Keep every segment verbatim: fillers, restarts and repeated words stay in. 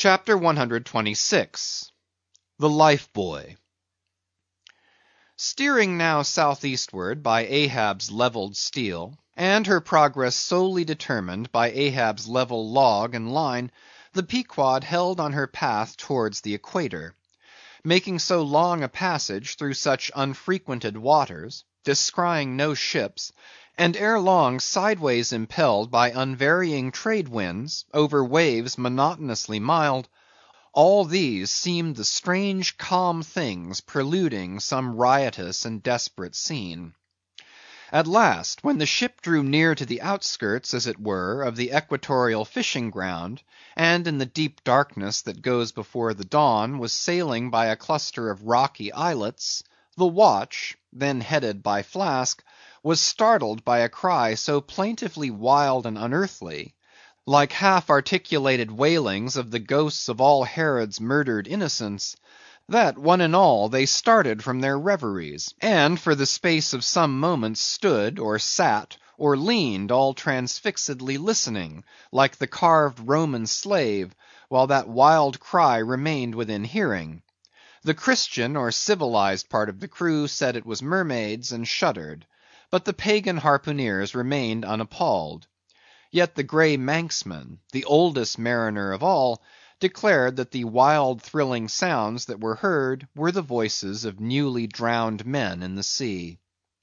CHAPTER one hundred twenty-six. The Life Buoy. Steering now south eastward by Ahab's levelled steel, and her progress solely determined by Ahab's level log and line, the Pequod held on her path towards the equator. Making so long a passage through such unfrequented waters, descrying no ships, and ere long sideways impelled by unvarying trade winds, over waves monotonously mild, all these seemed the strange calm things preluding some riotous and desperate scene. At last, when the ship drew near to the outskirts, as it were, of the equatorial fishing ground, and in the deep darkness that goes before the dawn was sailing by a cluster of rocky islets, the watch, then headed by Flask, was startled by a cry so plaintively wild and unearthly, like half-articulated wailings of the ghosts of all Herod's murdered innocents, that one and all they started from their reveries, and for the space of some moments stood, or sat, or leaned, all transfixedly listening, like the carved Roman slave, while that wild cry remained within hearing. The Christian or civilized part of the crew said it was mermaids, and shuddered; but the pagan harpooneers remained unappalled. Yet the grey Manxman, the oldest mariner of all, declared that the wild thrilling sounds that were heard were the voices of newly drowned men in the sea.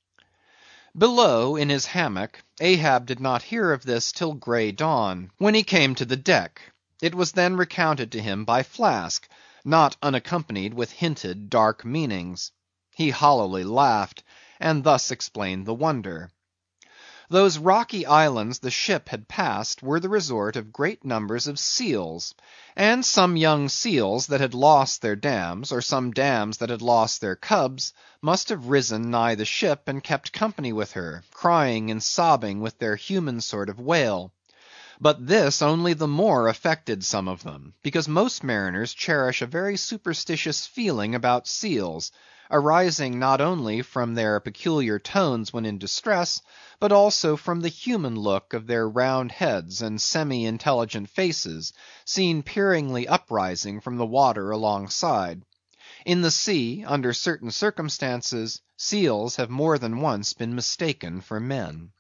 Below, in his hammock, Ahab did not hear of this till grey dawn, when he came to the deck. It was then recounted to him by Flask, not unaccompanied with hinted dark meanings. He hollowly laughed, and thus explained the wonder. Those rocky islands the ship had passed were the resort of great numbers of seals, and some young seals that had lost their dams, or some dams that had lost their cubs, must have risen nigh the ship and kept company with her, crying and sobbing with their human sort of wail. But this only the more affected some of them, because most mariners cherish a very superstitious feeling about seals, arising not only from their peculiar tones when in distress, but also from the human look of their round heads and semi-intelligent faces, seen peeringly uprising from the water alongside. In the sea, under certain circumstances, seals have more than once been mistaken for men.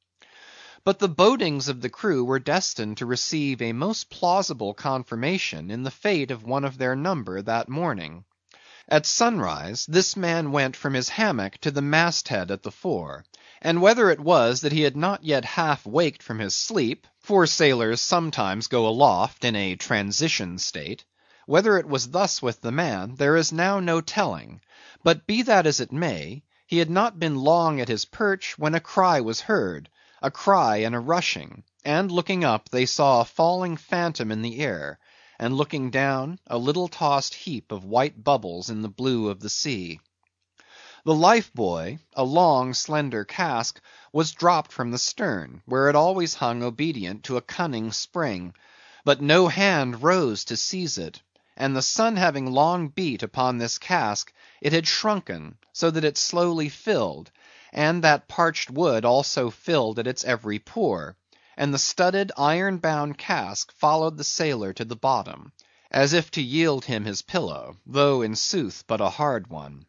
But the bodings of the crew were destined to receive a most plausible confirmation in the fate of one of their number that morning. At sunrise, this man went from his hammock to the mast-head at the fore, and whether it was that he had not yet half waked from his sleep, for sailors sometimes go aloft in a transition state, whether it was thus with the man, there is now no telling; but be that as it may, he had not been long at his perch when a cry was heard, a cry and a rushing, and looking up they saw a falling phantom in the air, and looking down, a little tossed heap of white bubbles in the blue of the sea. The life buoy, a long slender cask, was dropped from the stern, where it always hung obedient to a cunning spring; but no hand rose to seize it, and the sun having long beat upon this cask, it had shrunken, so that it slowly filled, and that parched wood also filled at its every pore, and the studded iron-bound cask followed the sailor to the bottom, as if to yield him his pillow, though in sooth but a hard one.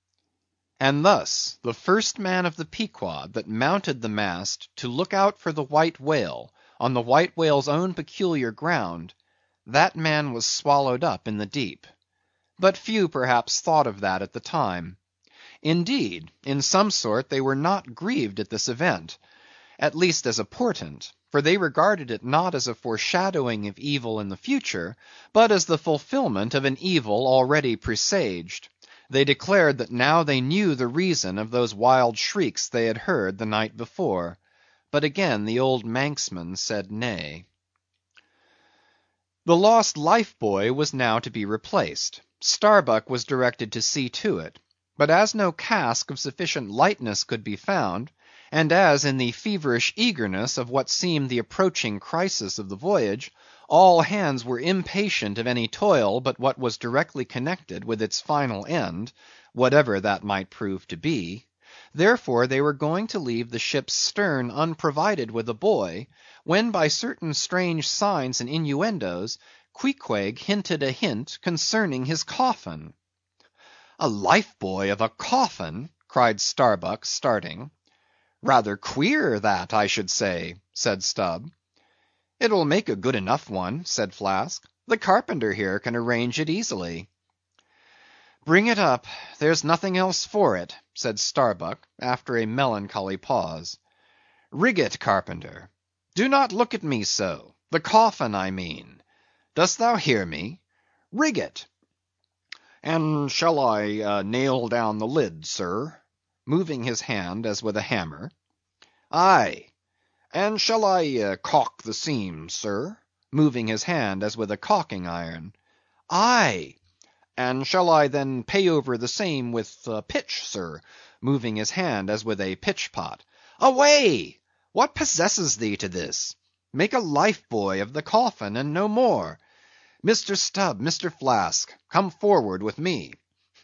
And thus the first man of the Pequod that mounted the mast to look out for the White Whale, on the White Whale's own peculiar ground, that man was swallowed up in the deep. But few perhaps thought of that at the time. Indeed, in some sort they were not grieved at this event, at least as a portent, for they regarded it not as a foreshadowing of evil in the future, but as the fulfillment of an evil already presaged. They declared that now they knew the reason of those wild shrieks they had heard the night before. But again the old Manxman said nay. The lost life buoy was now to be replaced. Starbuck was directed to see to it. But as no cask of sufficient lightness could be found, and as in the feverish eagerness of what seemed the approaching crisis of the voyage, all hands were impatient of any toil but what was directly connected with its final end, whatever that might prove to be, therefore they were going to leave the ship's stern unprovided with a buoy, when by certain strange signs and innuendoes, Queequeg hinted a hint concerning his coffin. "A life buoy of a coffin!" cried Starbuck, starting. "Rather queer, that, I should say," said Stubb. "It will make a good enough one," said Flask. "The carpenter here can arrange it easily." "Bring it up; there's nothing else for it," said Starbuck, after a melancholy pause. "Rig it, carpenter. Do not look at me so; the coffin, I mean. Dost thou hear me? Rig it." "And shall I uh, nail down the lid, sir?" moving his hand as with a hammer. "Aye." "And shall I uh, caulk the seams, sir?" moving his hand as with a caulking iron. "Aye." "And shall I then pay over the same with uh, pitch, sir?" moving his hand as with a pitch pot. "Away! What possesses thee to this? Make a life buoy of the coffin, and no more. Mister Stubb, Mister Flask, come forward with me."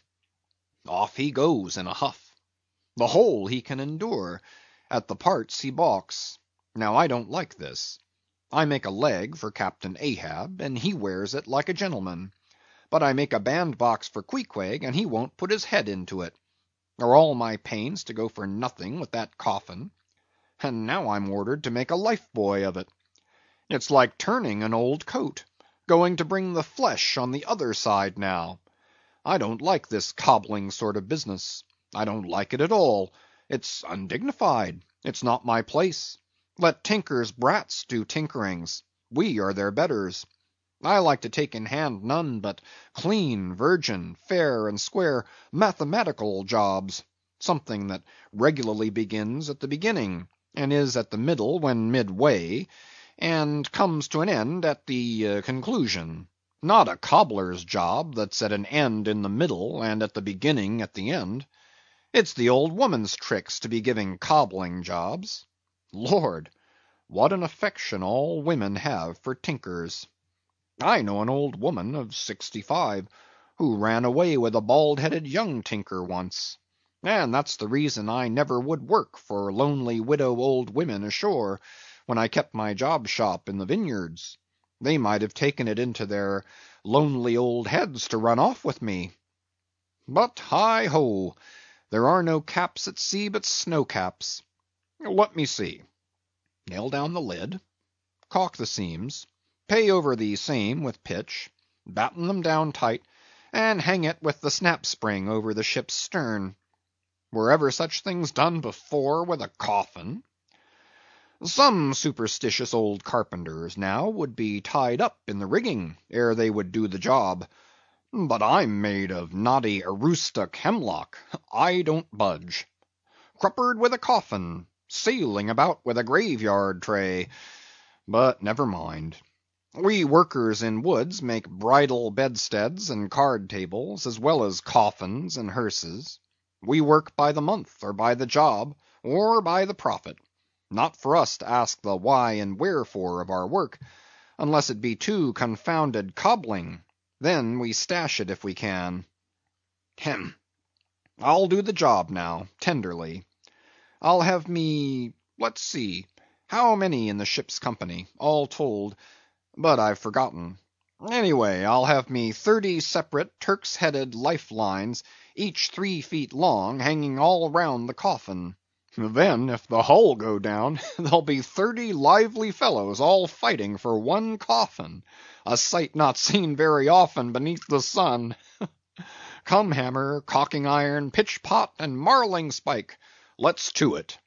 Off he goes in a huff. The whole he can endure; at the parts he balks. Now I don't like this. I make a leg for Captain Ahab, and he wears it like a gentleman. But I make a bandbox for Queequeg, and he won't put his head into it. Are all my pains to go for nothing with that coffin? And now I'm ordered to make a life buoy of it. It's like turning an old coat; going to bring the flesh on the other side now. I don't like this cobbling sort of business. I don't like it at all. It's undignified. It's not my place. Let tinkers' brats do tinkerings. We are their betters. I like to take in hand none but clean, virgin, fair and square, mathematical jobs; something that regularly begins at the beginning, and is at the middle when midway, and comes to an end at the uh, conclusion. Not a cobbler's job that's at an end in the middle, and at the beginning at the end. It's the old woman's tricks to be giving cobbling jobs. Lord! what an affection all women have for tinkers. I know an old woman of sixty-five, who ran away with a bald‐headed young tinker once; and that's the reason I never would work for lonely widow old women ashore, when I kept my job shop in the Vineyards. They might have taken it into their lonely old heads to run off with me. But heigh ho! there are no caps at sea but snow caps. Let me see. Nail down the lid, caulk the seams, pay over the same with pitch, batten them down tight, and hang it with the snap spring over the ship's stern. Were ever such things done before with a coffin? Some superstitious old carpenters, now, would be tied up in the rigging ere they would do the job. But I'm made of knotty Aroostook hemlock. I don't budge. Cruppered with a coffin, sailing about with a graveyard tray. But never mind. We workers in woods make bridal bedsteads and card tables, as well as coffins and hearses. We work by the month, or by the job, or by the profit. Not for us to ask the why and wherefore of our work, unless it be too confounded cobbling; then we stash it if we can. Hem! I'll do the job now, tenderly. I'll have me, let's see, how many in the ship's company, all told? But I've forgotten. Anyway, I'll have me thirty separate Turk's headed life lines, each three feet long, hanging all round the coffin. Then, if the hull go down, there'll be thirty lively fellows all fighting for one coffin; a sight not seen very often beneath the sun. Come hammer, caulking iron, pitch pot, and marling spike; let's to it.